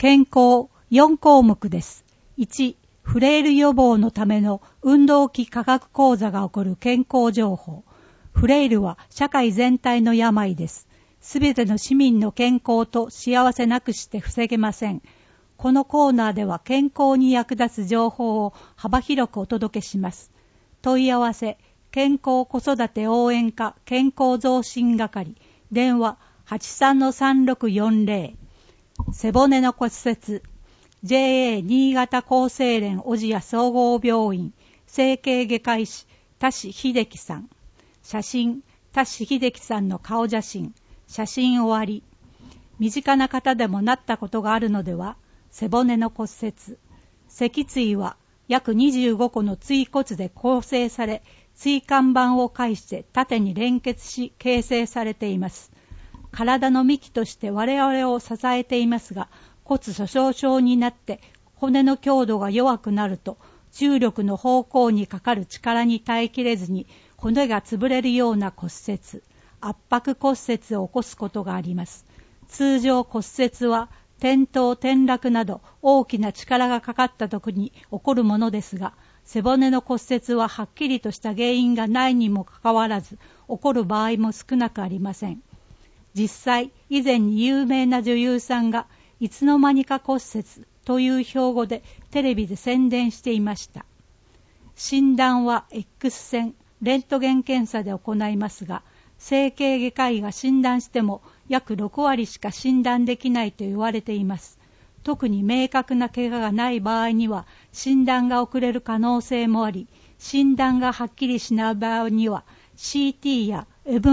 健康4項目です。1、フレイル予防のための運動器科学講座が起こる健康情報。フレイルは社会全体の病です。すべての市民の健康と幸せなくして防げません。このコーナーでは健康に役立つ情報を幅広くお届けします。問い合わせ、健康子育て応援課健康増進係、電話 83-3640、背骨の骨折、JA 新潟厚生連小千谷総合病院、整形外科医師、田志秀樹さん。写真、田志秀樹さんの顔写真、写真終わり。身近な方でもなったことがあるのでは。背骨の骨折。脊椎は約25個の椎骨で構成され、椎間板を介して縦に連結し形成されています。体の幹として我々を支えていますが、骨粗しょう症になって骨の強度が弱くなると、重力の方向にかかる力に耐えきれずに骨が潰れるような骨折、圧迫骨折を起こすことがあります。通常骨折は転倒転落など大きな力がかかった時に起こるものですが、背骨の骨折ははっきりとした原因がないにもかかわらず起こる場合も少なくありません。実際、以前に有名な女優さんがいつの間にか骨折という標語でテレビで宣伝していました。診断は X 線、レントゲン検査で行いますが、整形外科医が診断しても約6割しか診断できないと言われています。特に明確な怪我がない場合には診断が遅れる可能性もあり、診断がはっきりしない場合には CT や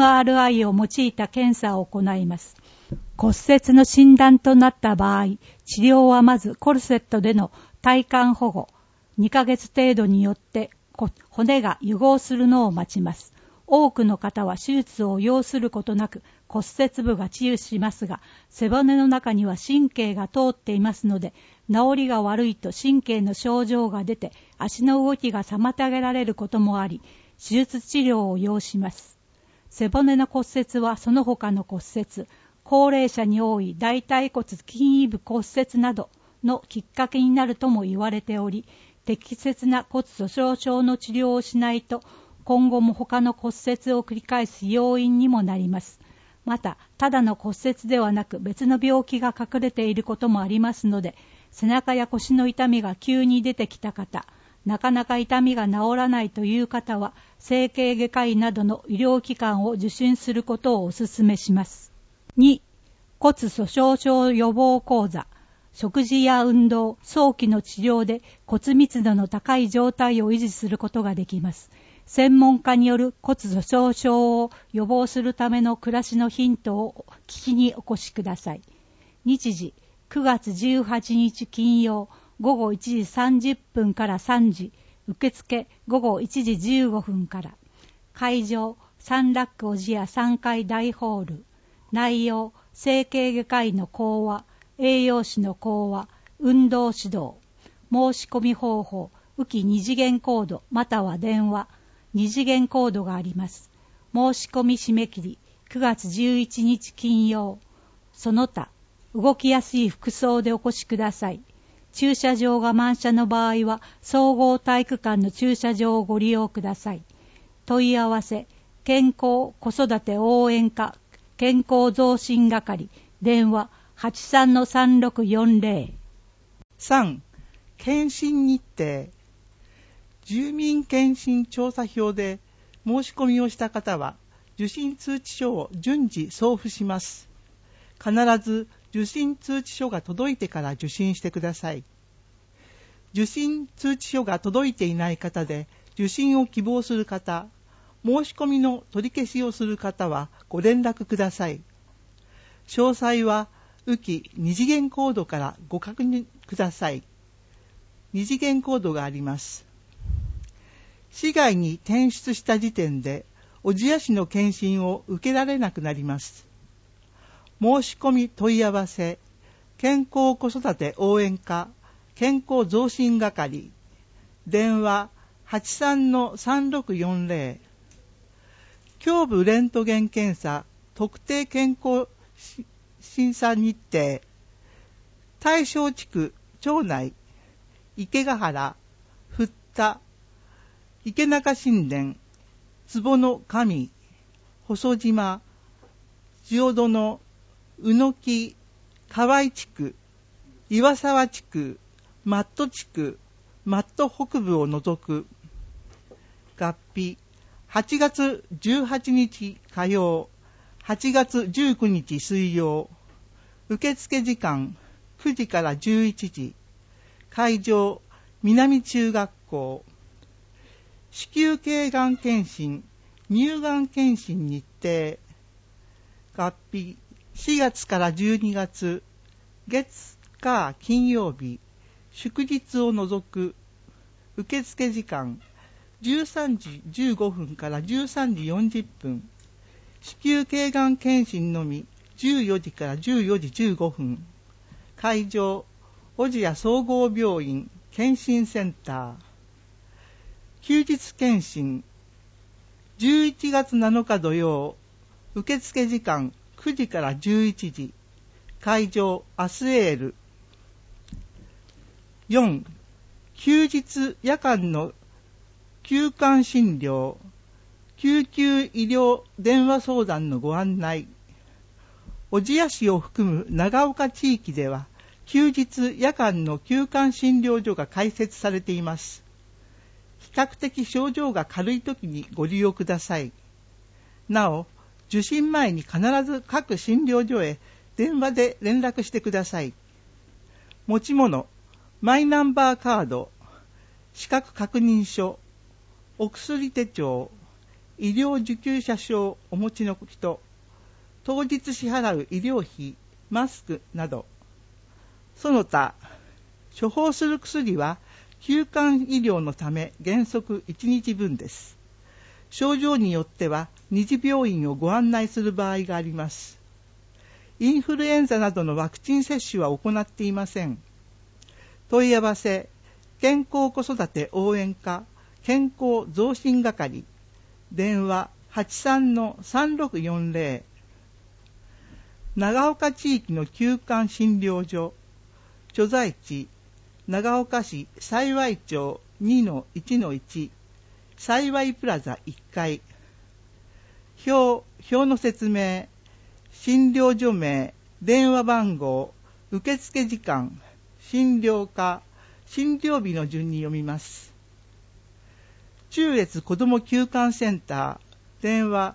MRI を用いた検査を行います。骨折の診断となった場合、治療はまずコルセットでの体幹保護、2ヶ月程度によって骨が癒合するのを待ちます。多くの方は手術を要することなく骨折部が治癒しますが、背骨の中には神経が通っていますので、治りが悪いと神経の症状が出て足の動きが妨げられることもあり、手術治療を要します。背骨の骨折はその他の骨折、高齢者に多い大腿骨筋位部骨折などのきっかけになるとも言われており、適切な骨粗しょう症の治療をしないと今後も他の骨折を繰り返す要因にもなります。また、ただの骨折ではなく別の病気が隠れていることもありますので、背中や腰の痛みが急に出てきた方、なかなか痛みが治らないという方は、整形外科医などの医療機関を受診することをお勧めします。2、骨粗しょう症予防講座。食事や運動、早期の治療で骨密度の高い状態を維持することができます。専門家による骨粗しょう症を予防するための暮らしのヒントを聞きにお越しください。日時、9月18日金曜、午後1時30分から3時、受付午後1時15分から。会場、サンラック小千谷3階大ホール。内容、整形外科医の講話、栄養士の講話、運動指導。申し込み方法、浮き2次元コードまたは電話、2次元コードがあります。申し込み締め切り、9月11日金曜。その他、動きやすい服装でお越しください。駐車場が満車の場合は、総合体育館の駐車場をご利用ください。問い合わせ、健康子育て応援課、健康増進係、電話 83-3640。 3、検診日程。住民検診調査票で申し込みをした方は、受診通知書を順次送付します。必ず受診通知書が届いてから受診してください。受診通知書が届いていない方で、受診を希望する方、申し込みの取り消しをする方はご連絡ください。詳細は浮き2次元コードからご確認ください。2次元コードがあります。市外に転出した時点で、小千谷市の検診を受けられなくなります。申し込み問い合わせ、健康子育て応援課、健康増進係、電話 83-3640。胸部レントゲン検査、特定健康審査日程、 大正地区町内、池ヶ原、福田、池中新田、坪の神、細島、塩殿、宇野木、河合地区、岩沢地区、マット地区、マット北部を除く。合併、8月18日火曜、8月19日水曜。受付時間9時から11時。会場、南中学校。子宮頸がん検診、乳がん検診日程。合併、4月から12月、月、火、金曜日、祝日を除く。受付時間、13時15分から13時40分。子宮頸がん検診のみ、14時から14時15分。会場、小千谷総合病院検診センター。休日検診、11月7日土曜、受付時間9時から11時。会場、アスエール。4、休日夜間の休館診療、救急医療電話相談のご案内。小千谷市を含む長岡地域では、休日夜間の休館診療所が開設されています。比較的症状が軽い時にご利用ください。なお、受診前に必ず各診療所へ電話で連絡してください。持ち物、マイナンバーカード、資格確認書、お薬手帳、医療受給者証をお持ちの人、当日支払う医療費、マスクなど。その他、処方する薬は休館医療のため原則1日分です。症状によっては二次病院をご案内する場合があります。インフルエンザなどのワクチン接種は行っていません。問い合わせ、健康子育て応援課、健康増進係、電話 83-3640。長岡地域の休館診療所、所在地、長岡市幸町 2-1-1、幸プラザ1階。表の説明、診療所名、電話番号、受付時間、診療科、診療日の順に読みます。中越子ども休館センター、電話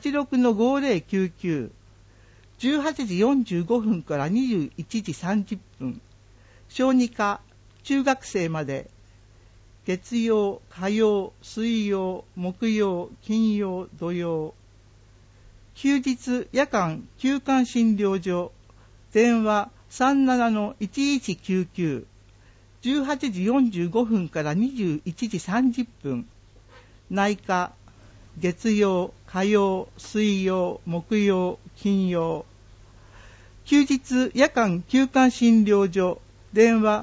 86-5099、18時45分から21時30分。小児科、中学生まで。月曜、火曜、水曜、木曜、金曜、土曜。休日夜間休館診療所、電話 37-1199、18時45分から21時30分。内科、月曜、火曜、水曜、木曜、金曜。休日夜間休館診療所、電話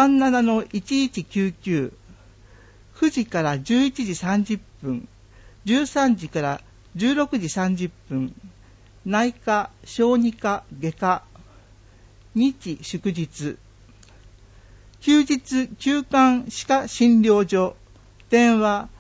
37-1199、9時から11時30分、13時から16時30分。内科、小児科、外科。日祝日。休日休館歯科診療所、電話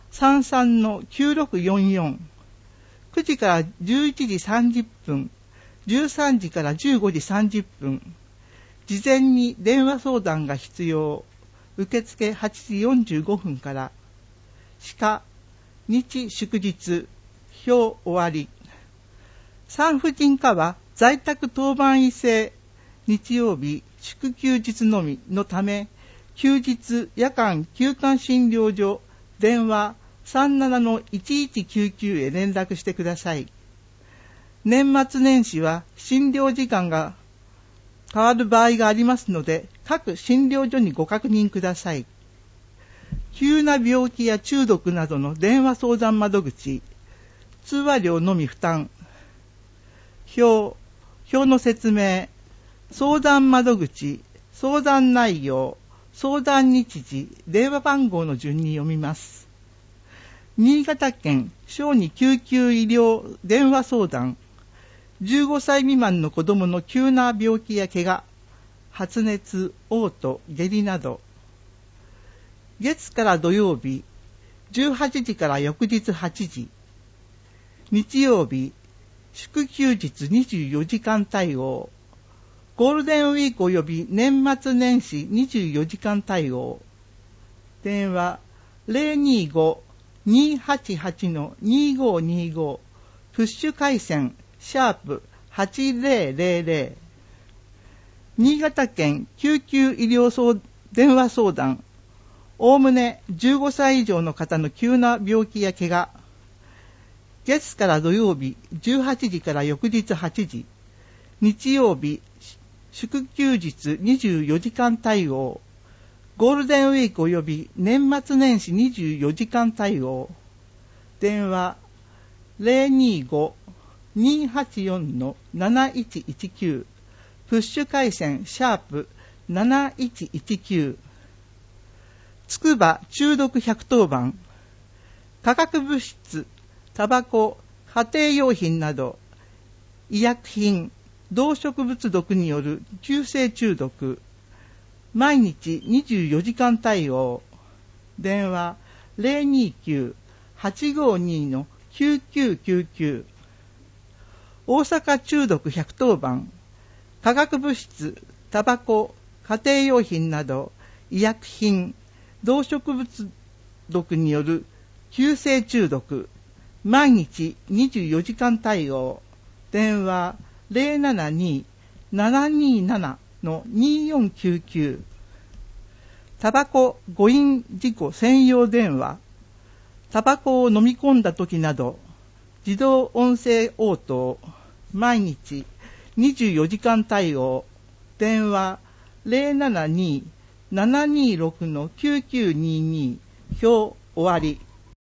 33-9644、9時から11時30分、13時から15時30分。事前に電話相談が必要。受付8時45分から。歯科、日祝日、表終わり。産婦人科は在宅当番医制、日曜日、祝休日のみのため、休日夜間休館診療所、電話 37-1199 へ連絡してください。年末年始は診療時間が変わる場合がありますので、各診療所にご確認ください。急な病気や中毒などの電話相談窓口、通話料のみ負担。表の説明、相談窓口、相談内容、相談日時、電話番号の順に読みます。新潟県小児救急医療電話相談、15歳未満の子どもの急な病気や怪我、 発熱、嘔吐、下痢など。月から土曜日、18時から翌日8時。日曜日、祝休日24時間対応。ゴールデンウィーク及び年末年始24時間対応。電話025-288-2525プッシュ回線#8000。新潟県救急医療電話相談。おおむね15歳以上の方の急な病気や怪我。月から土曜日18時から翌日8時。日曜日祝休日24時間対応。ゴールデンウィーク及び年末年始24時間対応。電話025-284-7119プッシュ回線#7119。つくば中毒110番。化学物質、タバコ、家庭用品など医薬品、動植物毒による急性中毒。毎日24時間対応。電話029-852-9999。大阪中毒110番。化学物質、タバコ、家庭用品など医薬品、動植物毒による急性中毒。毎日24時間対応。電話072-727-2499。タバコ誤飲事故専用電話。タバコを飲み込んだ時など自動音声応答。毎日24時間対応。電話072-726-9922。表終わり。